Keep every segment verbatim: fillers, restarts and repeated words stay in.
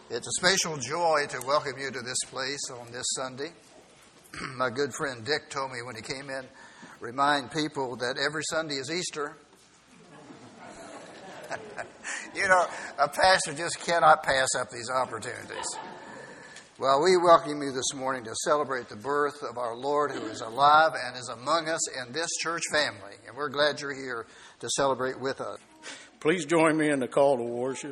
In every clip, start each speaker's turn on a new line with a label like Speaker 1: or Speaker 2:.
Speaker 1: It's a special joy to welcome you to this place on this Sunday. My good friend Dick told me when he came in, remind people that every Sunday is Easter. You know, a pastor just cannot pass up these opportunities. Well, we welcome you this morning to celebrate the birth of our Lord who is alive and is among us in this church family. And we're glad you're here to celebrate with us.
Speaker 2: Please join me in the call to worship.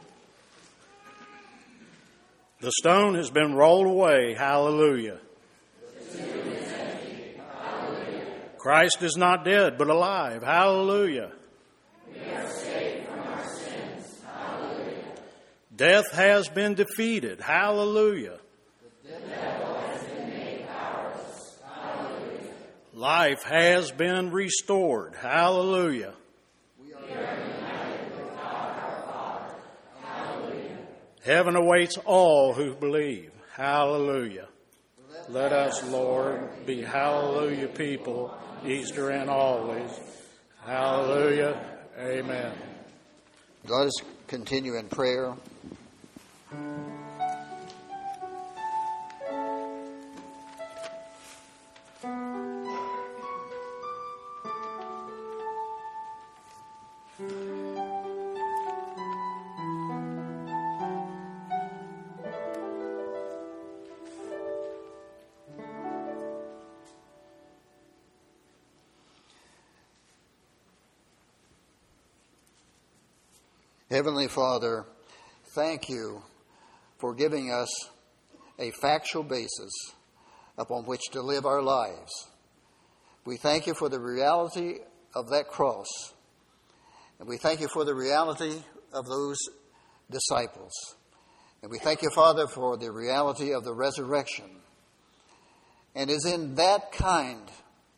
Speaker 2: The stone has been rolled away. Hallelujah.
Speaker 3: The tomb is empty. Hallelujah.
Speaker 2: Christ is not dead, but alive. Hallelujah.
Speaker 3: We are saved from our sins. Hallelujah.
Speaker 2: Death has been defeated. Hallelujah.
Speaker 3: The devil has been made powerless. Hallelujah.
Speaker 2: Life has been restored. Hallelujah.
Speaker 3: We are united with God our Father. Hallelujah.
Speaker 2: Heaven awaits all who believe. Hallelujah. Let us, Lord, be hallelujah people, Easter and always. Hallelujah. Amen.
Speaker 1: Let us continue in prayer. Heavenly Father, thank you for giving us a factual basis upon which to live our lives. We thank you for the reality of that cross, and we thank you for the reality of those disciples. And we thank you, Father, for the reality of the resurrection. And it's in that kind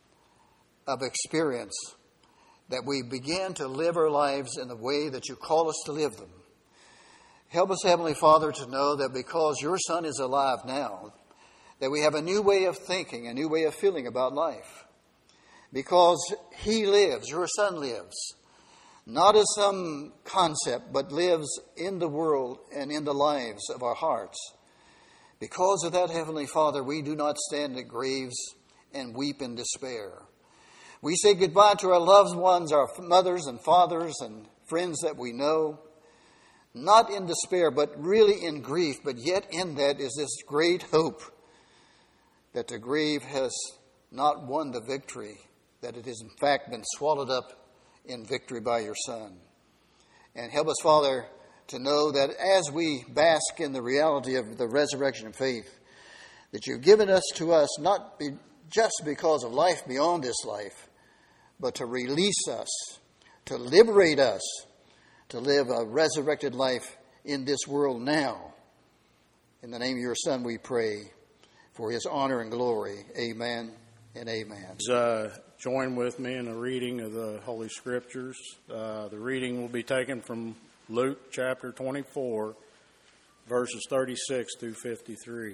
Speaker 1: of experience that we begin to live our lives in the way that you call us to live them. Help us, Heavenly Father, to know that because your Son is alive now, that we have a new way of thinking, a new way of feeling about life. Because he lives, your Son lives, not as some concept, but lives in the world and in the lives of our hearts. Because of that, Heavenly Father, we do not stand at graves and weep in despair. We say goodbye to our loved ones, our mothers and fathers and friends that we know, not in despair, but really in grief. But yet in that is this great hope that the grave has not won the victory, that it has in fact been swallowed up in victory by your Son. And help us, Father, to know that as we bask in the reality of the resurrection of faith, that you've given us to us not be just because of life beyond this life, but to release us, to liberate us, to live a resurrected life in this world now. In the name of your Son we pray for his honor and glory. Amen and amen.
Speaker 2: Uh, join with me in a reading of the Holy Scriptures. Uh, the reading will be taken from Luke chapter twenty-four, verses thirty-six through fifty-three.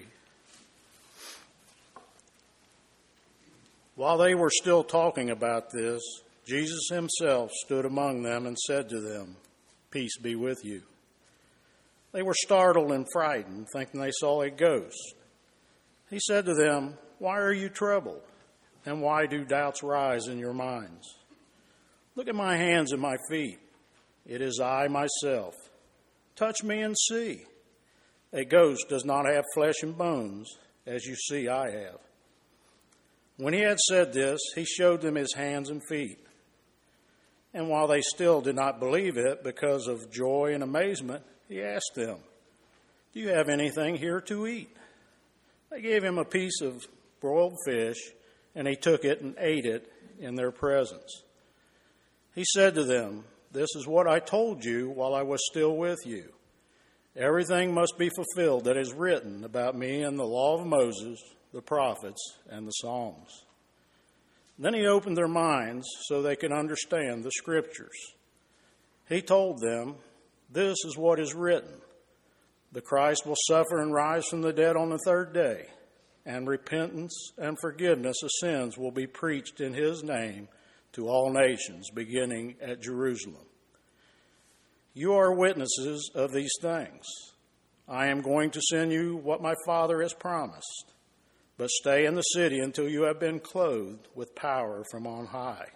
Speaker 2: While they were still talking about this, Jesus himself stood among them and said to them, "Peace be with you." They were startled and frightened, thinking they saw a ghost. He said to them, "Why are you troubled? And why do doubts rise in your minds? Look at my hands and my feet. It is I myself. Touch me and see. A ghost does not have flesh and bones, as you see I have." When he had said this, he showed them his hands and feet. And while they still did not believe it because of joy and amazement, he asked them, "Do you have anything here to eat?" They gave him a piece of broiled fish, and he took it and ate it in their presence. He said to them, "This is what I told you while I was still with you. Everything must be fulfilled that is written about me in the law of Moses, the prophets, and the Psalms." Then he opened their minds so they could understand the Scriptures. He told them, "This is what is written. The Christ will suffer and rise from the dead on the third day, and repentance and forgiveness of sins will be preached in his name to all nations, beginning at Jerusalem. You are witnesses of these things. I am going to send you what my Father has promised, but stay in the city until you have been clothed with power from on high."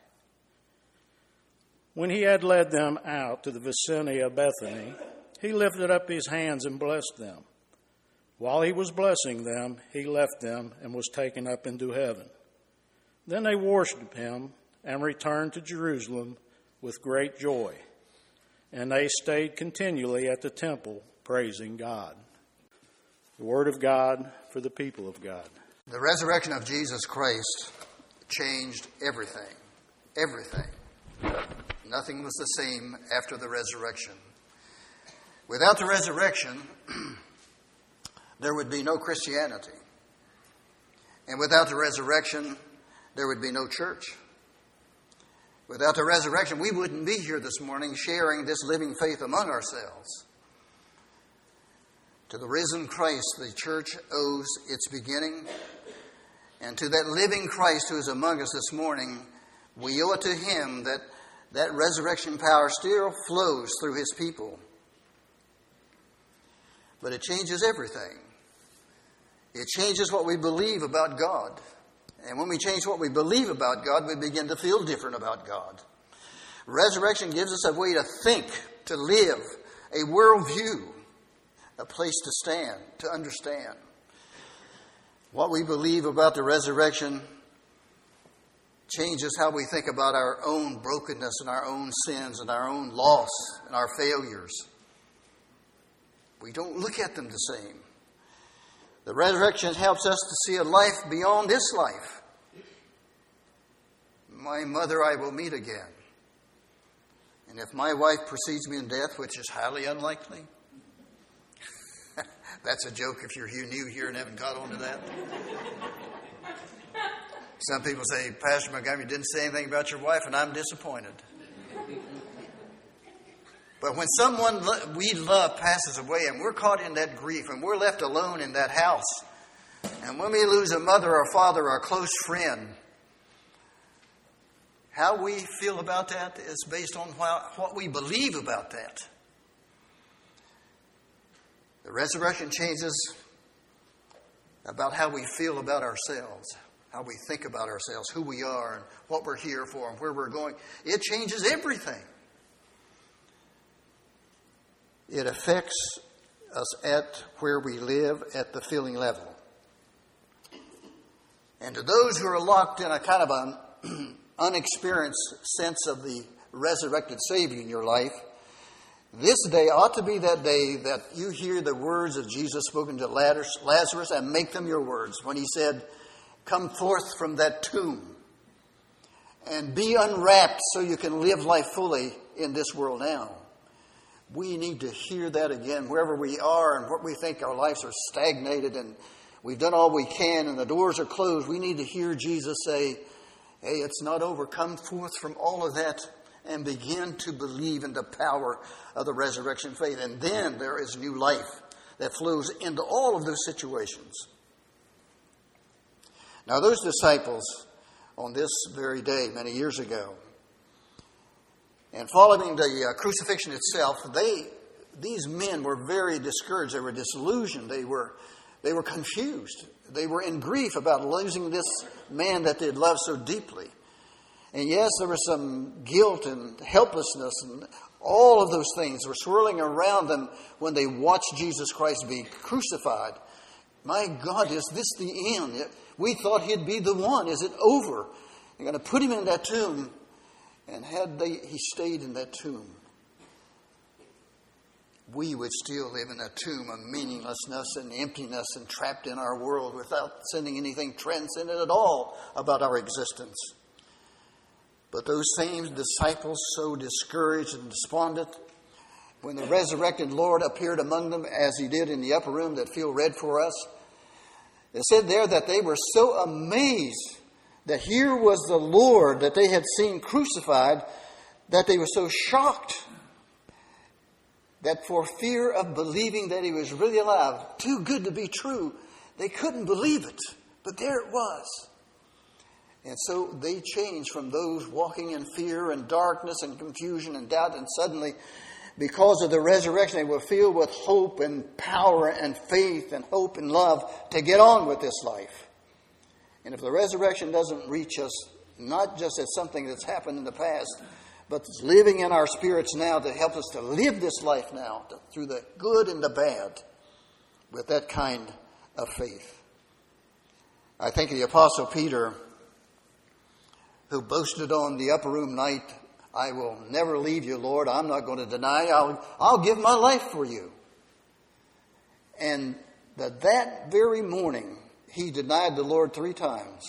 Speaker 2: When he had led them out to the vicinity of Bethany, he lifted up his hands and blessed them. While he was blessing them, he left them and was taken up into heaven. Then they worshipped him and returned to Jerusalem with great joy. And they stayed continually at the temple, praising God. The word of God for the people of God.
Speaker 1: The resurrection of Jesus Christ changed everything. Everything. Nothing was the same after the resurrection. Without the resurrection, there would be no Christianity. And without the resurrection, there would be no church. Without the resurrection, we wouldn't be here this morning sharing this living faith among ourselves. To the risen Christ, the church owes its beginning. And to that living Christ who is among us this morning, we owe it to him that that resurrection power still flows through his people. But it changes everything. It changes what we believe about God. And when we change what we believe about God, we begin to feel different about God. Resurrection gives us a way to think, to live, a worldview, a place to stand, to understand. What we believe about the resurrection changes how we think about our own brokenness and our own sins and our own loss and our failures. We don't look at them the same. The resurrection helps us to see a life beyond this life. My mother I will meet again. And if my wife precedes me in death, which is highly unlikely, that's a joke if you're new here and haven't caught on to that. Some people say, "Pastor Montgomery, you didn't say anything about your wife, and I'm disappointed." But when someone we love passes away and we're caught in that grief and we're left alone in that house, and when we lose a mother or father or a close friend, how we feel about that is based on what we believe about that. The resurrection changes about how we feel about ourselves, how we think about ourselves, who we are, and what we're here for, and where we're going. It changes everything. It affects us at where we live at the feeling level. And to those who are locked in a kind of an unexperienced sense of the resurrected Savior in your life, this day ought to be that day that you hear the words of Jesus spoken to Lazarus and make them your words when he said, "Come forth from that tomb and be unwrapped so you can live life fully in this world now." We need to hear that again wherever we are and what we think our lives are stagnated and we've done all we can and the doors are closed. We need to hear Jesus say, "Hey, it's not over. Come forth from all of that and begin to believe in the power of the resurrection faith." And then there is new life that flows into all of those situations. Now, those disciples on this very day, many years ago, and following the uh, crucifixion itself, they these men were very discouraged. They were disillusioned. They were they were confused. They were in grief about losing this man that they'd loved so deeply. And yes, there was some guilt and helplessness, and all of those things were swirling around them when they watched Jesus Christ be crucified. My God, is this the end? We thought he'd be the one. Is it over? They're going to put him in that tomb. And had they, he stayed in that tomb, we would still live in a tomb of meaninglessness and emptiness and trapped in our world without sending anything transcendent at all about our existence. But those same disciples, so discouraged and despondent, when the resurrected Lord appeared among them as he did in the upper room that Phil read for us, it said there that they were so amazed that here was the Lord that they had seen crucified, that they were so shocked that for fear of believing that he was really alive, too good to be true, they couldn't believe it. But there it was. And so they changed from those walking in fear and darkness and confusion and doubt, and suddenly because of the resurrection, they were filled with hope and power and faith and hope and love to get on with this life. And if the resurrection doesn't reach us, not just as something that's happened in the past, but it's living in our spirits now to help us to live this life now, to, through the good and the bad, with that kind of faith. I think of the Apostle Peter, who boasted on the upper room night, I will never leave you, Lord. I'm not going to deny you. I'll, I'll give my life for you. And that that very morning, he denied the Lord three times.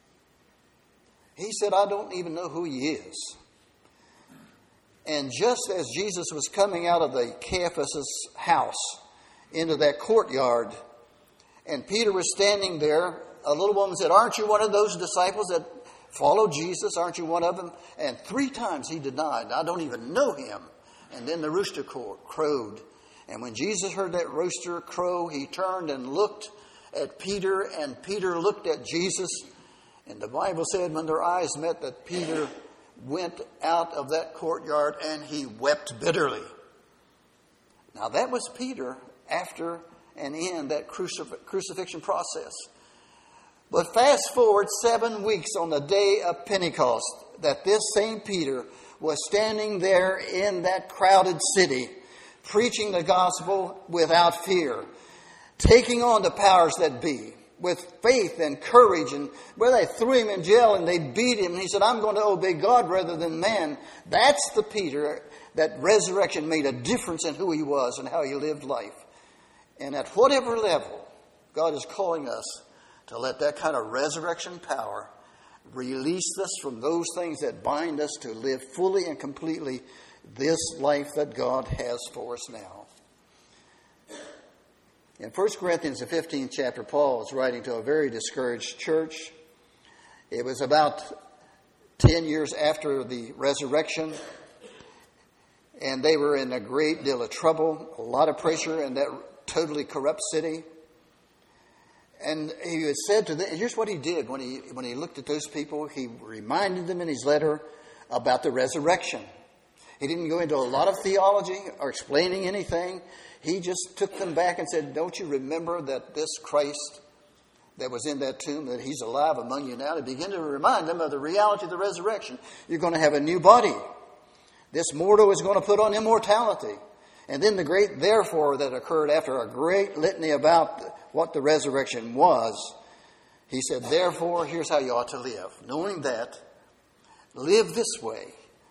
Speaker 1: He said, I don't even know who he is. And just as Jesus was coming out of the Caiaphas' house into that courtyard, and Peter was standing there, a little woman said, aren't you one of those disciples that followed Jesus? Aren't you one of them? And three times he denied, I don't even know him. And then the rooster crowed. And when Jesus heard that rooster crow, he turned and looked at Peter, and Peter looked at Jesus. And the Bible said when their eyes met that Peter went out of that courtyard and he wept bitterly. Now that was Peter after and in that crucif- crucifixion process. But fast forward seven weeks on the day of Pentecost, that this same Peter was standing there in that crowded city, preaching the gospel without fear, taking on the powers that be, with faith and courage. And where they threw him in jail and they beat him, and he said, I'm going to obey God rather than man. That's the Peter that resurrection made a difference in who he was and how he lived life. And at whatever level, God is calling us to let that kind of resurrection power release us from those things that bind us to live fully and completely this life that God has for us now. In First Corinthians, the fifteenth chapter, Paul is writing to a very discouraged church. It was about ten years after the resurrection, and they were in a great deal of trouble, a lot of pressure in that totally corrupt city. And he said to them, here's what he did when he when he looked at those people. He reminded them in his letter about the resurrection. He didn't go into a lot of theology or explaining anything. He just took them back and said, don't you remember that this Christ that was in that tomb, that he's alive among you now? To begin to remind them of the reality of the resurrection. You're going to have a new body. This mortal is going to put on immortality. And then the great therefore that occurred after a great litany about what the resurrection was. He said, therefore, here's how you ought to live. Knowing that, live this way.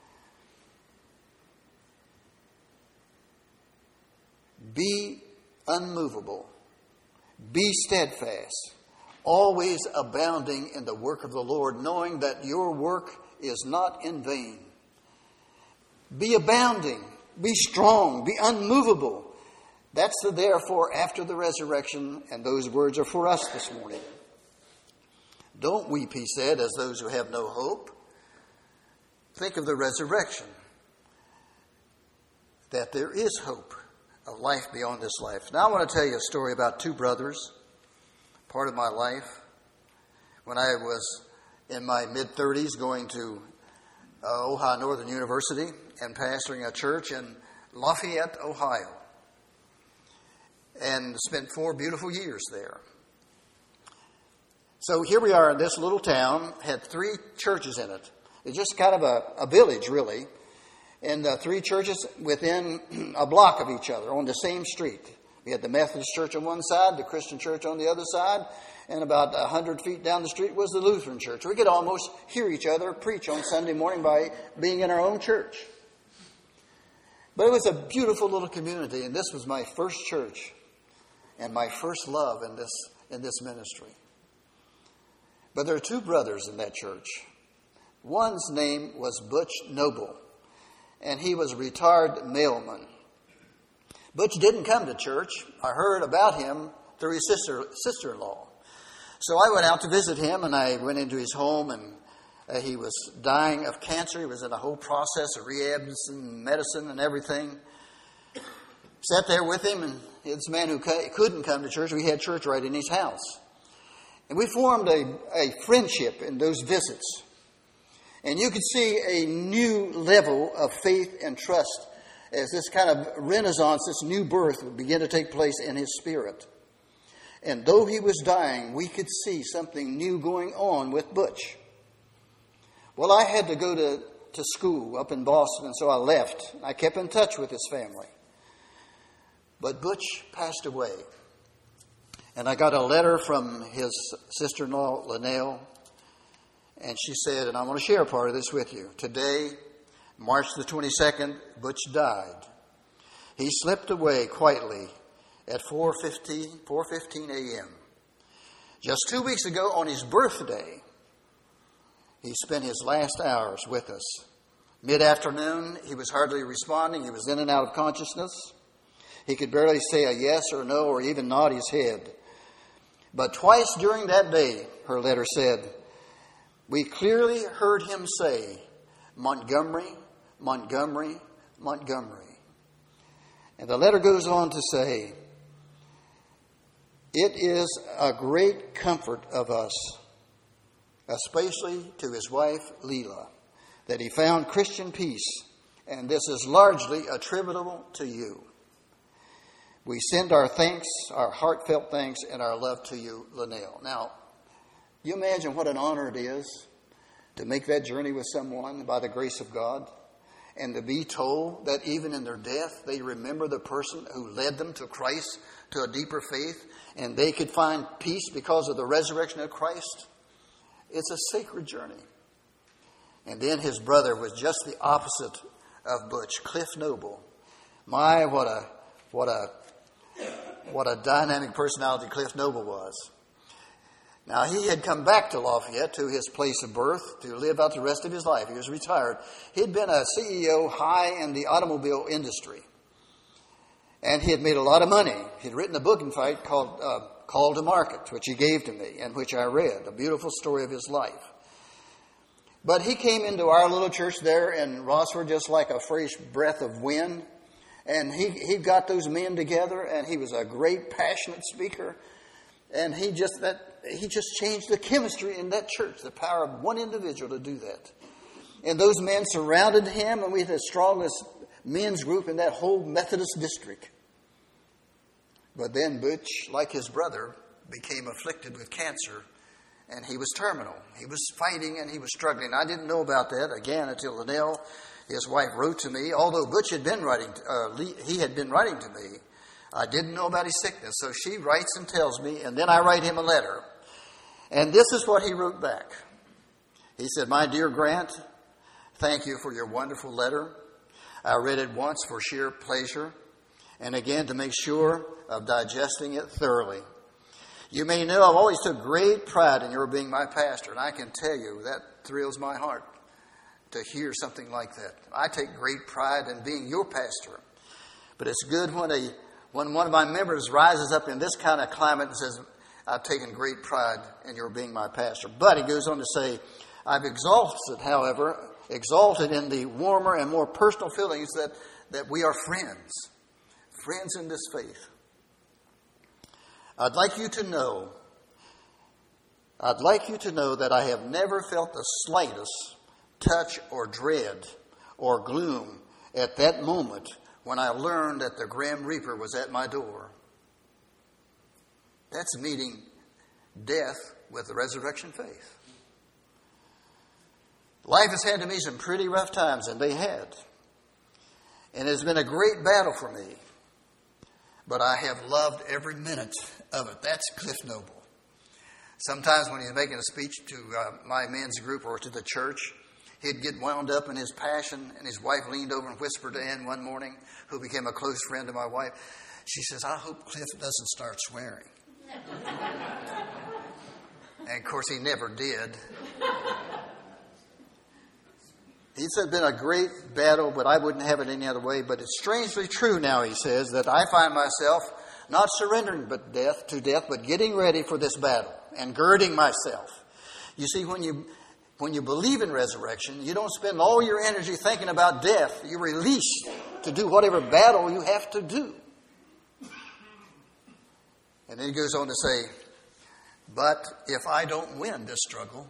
Speaker 1: Be unmovable. Be steadfast. Always abounding in the work of the Lord, knowing that your work is not in vain. Be abounding. Be strong. Be unmovable. That's the therefore after the resurrection, and those words are for us this morning. Don't weep, he said, as those who have no hope. Think of the resurrection. That there is hope. A life beyond this life. Now I want to tell you a story about two brothers, part of my life. When I was in my mid-thirties going to uh, Ohio Northern University and pastoring a church in Lafayette, Ohio. And spent four beautiful years there. So here we are in this little town, had three churches in it. It's just kind of a, a village, really. And uh, three churches within a block of each other on the same street. We had the Methodist church on one side, the Christian church on the other side, and about one hundred feet down the street was the Lutheran church. We could almost hear each other preach on Sunday morning by being in our own church. But it was a beautiful little community, and this was my first church and my first love in this in this ministry. But there are two brothers in that church. One's name was Butch Noble, and he was a retired mailman. Butch didn't come to church. I heard about him through his sister, sister-in-law. So I went out to visit him, and I went into his home, and uh, he was dying of cancer. He was in a whole process of rehabs and medicine and everything. Sat there with him, and this man who couldn't come to church, we had church right in his house. And we formed a, a friendship in those visits. And you could see a new level of faith and trust as this kind of renaissance, this new birth would begin to take place in his spirit. And though he was dying, we could see something new going on with Butch. Well, I had to go to, to school up in Boston, and so I left. I kept in touch with his family. But Butch passed away. And I got a letter from his sister-in-law, Linnell, and she said, and I want to share part of this with you. Today, March the twenty-second, Butch died. He slipped away quietly at four fifteen a.m. Just two weeks ago, on his birthday, he spent his last hours with us. Mid-afternoon, he was hardly responding. He was in and out of consciousness. He could barely say a yes or no or even nod his head. But twice during that day, her letter said, we clearly heard him say, Montgomery, Montgomery, Montgomery. And the letter goes on to say, it is a great comfort of us, especially to his wife, Leela, that he found Christian peace, and this is largely attributable to you. We send our thanks, our heartfelt thanks, and our love to you, Linnell. Now, you imagine what an honor it is to make that journey with someone by the grace of God, and to be told that even in their death, they remember the person who led them to Christ, to a deeper faith, and they could find peace because of the resurrection of Christ. It's a sacred journey. And then his brother was just the opposite of Butch, Cliff Noble. My, what a, what a, what a dynamic personality Cliff Noble was. Now, he had come back to Lafayette, to his place of birth, to live out the rest of his life. He was retired. He'd been a C E O high in the automobile industry. And he had made a lot of money. He'd written a book, in fact, called uh, Call to Market, which he gave to me and which I read. A beautiful story of his life. But he came into our little church there in Rossford just like a fresh breath of wind. And he, he got those men together, and he was a great, passionate speaker. And he just that he just changed the chemistry in that church, the power of one individual to do that. And those men surrounded him, and we had the strongest men's group in that whole Methodist district. But then Butch, like his brother, became afflicted with cancer, and he was terminal. He was fighting and he was struggling. I didn't know about that, again, until Linnell, his wife, wrote to me. Although Butch had been writing, uh, he had been writing to me, I didn't know about his sickness. So she writes and tells me, and then I write him a letter. And this is what he wrote back. He said, my dear Grant, thank you for your wonderful letter. I read it once for sheer pleasure, and again to make sure of digesting it thoroughly. You may know I've always took great pride in your being my pastor, and I can tell you that thrills my heart to hear something like that. I take great pride in being your pastor. But it's good when a when one of my members rises up in this kind of climate and says, I've taken great pride in your being my pastor. But he goes on to say, I've exalted, however, exalted in the warmer and more personal feelings that, that we are friends, friends in this faith. I'd like you to know, I'd like you to know that I have never felt the slightest touch or dread or gloom at that moment when I learned that the Grim Reaper was at my door. That's meeting death with the resurrection faith. Life has had to me some pretty rough times, and they had. And it's been a great battle for me. But I have loved every minute of it. That's Cliff Noble. Sometimes when he's making a speech to uh, my men's group or to the church, he'd get wound up in his passion, and his wife leaned over and whispered to Ann one morning, who became a close friend of my wife. She says, I hope Cliff doesn't start swearing. And of course he never did. He said it's been a great battle, but I wouldn't have it any other way. But it's strangely true now, he says, that I find myself not surrendering but death to death, but getting ready for this battle and girding myself. You see, when you when you believe in resurrection, you don't spend all your energy thinking about death. You release to do whatever battle you have to do. And then he goes on to say, but if I don't win this struggle,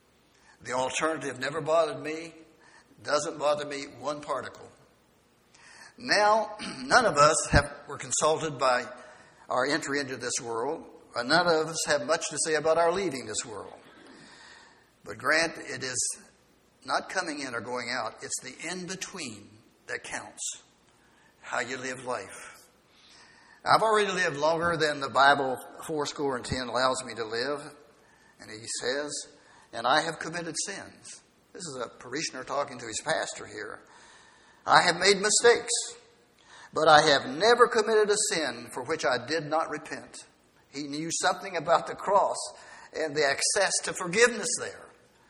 Speaker 1: the alternative never bothered me, doesn't bother me one particle. Now, none of us have, were consulted by our entry into this world, or none of us have much to say about our leaving this world. But grant, it is not coming in or going out. It's the in-between that counts, how you live life. I've already lived longer than the Bible fourscore and ten allows me to live. And he says, and I have committed sins. This is a parishioner talking to his pastor here. I have made mistakes, but I have never committed a sin for which I did not repent. He knew something about the cross and the access to forgiveness there.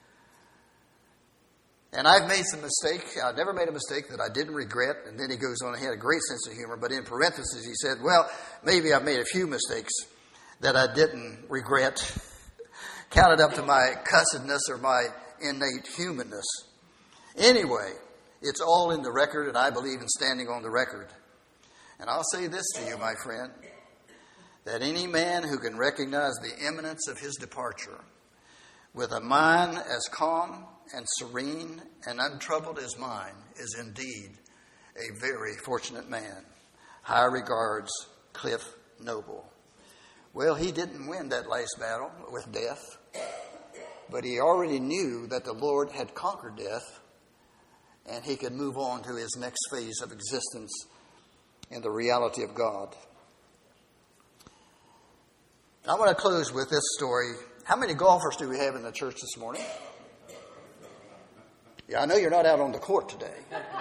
Speaker 1: And I've made some mistakes. I've never made a mistake that I didn't regret. And then he goes on, he had a great sense of humor. But in parentheses, he said, well, maybe I've made a few mistakes that I didn't regret, counted up to my cussedness or my innate humanness. Anyway, it's all in the record, and I believe in standing on the record. And I'll say this to you, my friend, that any man who can recognize the imminence of his departure with a mind as calm and serene and untroubled as mine is indeed a very fortunate man. High regards, Cliff Noble. Well, he didn't win that last battle with death, but he already knew that the Lord had conquered death and he could move on to his next phase of existence in the reality of God. I want to close with this story. How many golfers do we have in the church this morning? Yeah, I know you're not out on the court today.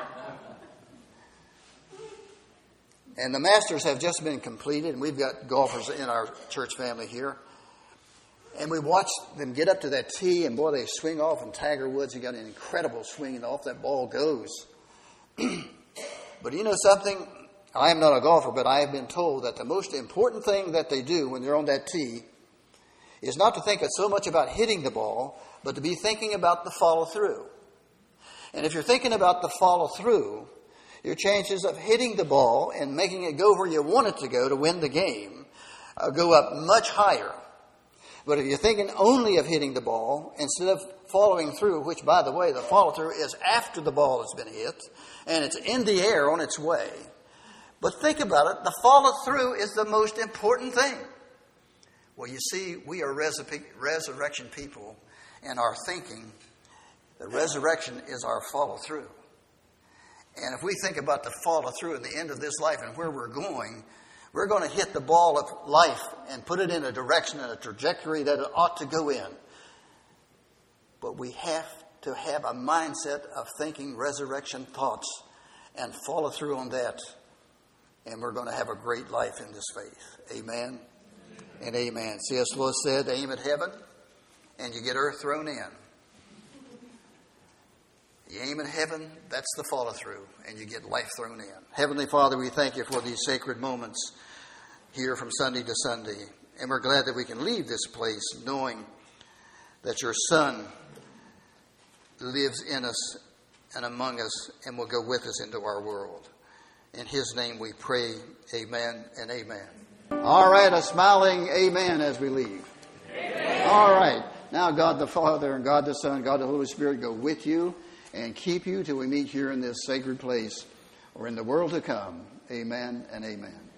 Speaker 1: And the Masters have just been completed, and we've got golfers in our church family here. And we watched them get up to that tee, and boy, they swing off. And Tiger Woods, he got an incredible swing, and off that ball goes. But you know something? I am not a golfer, but I have been told that the most important thing that they do when they're on that tee is not to think so much about hitting the ball, but to be thinking about the follow-through. And if you're thinking about the follow-through, your chances of hitting the ball and making it go where you want it to go to win the game uh, go up much higher. But if you're thinking only of hitting the ball instead of following through, which, by the way, the follow-through is after the ball has been hit and it's in the air on its way. But think about it. The follow-through is the most important thing. Well, you see, we are resur- resurrection people, and our thinking, the resurrection is our follow-through. And if we think about the follow-through at the end of this life and where we're going, we're going to hit the ball of life and put it in a direction and a trajectory that it ought to go in. But we have to have a mindset of thinking resurrection thoughts and follow through on that. And we're going to have a great life in this faith. Amen and amen. C S Lewis said, aim at heaven and you get earth thrown in. You aim at heaven, that's the follow through, and you get life thrown in. Heavenly Father, we thank you for these sacred moments here from Sunday to Sunday. And we're glad that we can leave this place knowing that your Son lives in us and among us and will go with us into our world. In his name we pray, amen and amen. All right, a smiling amen as we leave. Amen. All right. Now God the Father and God the Son, God the Holy Spirit go with you and keep you till we meet here in this sacred place or in the world to come. Amen and amen.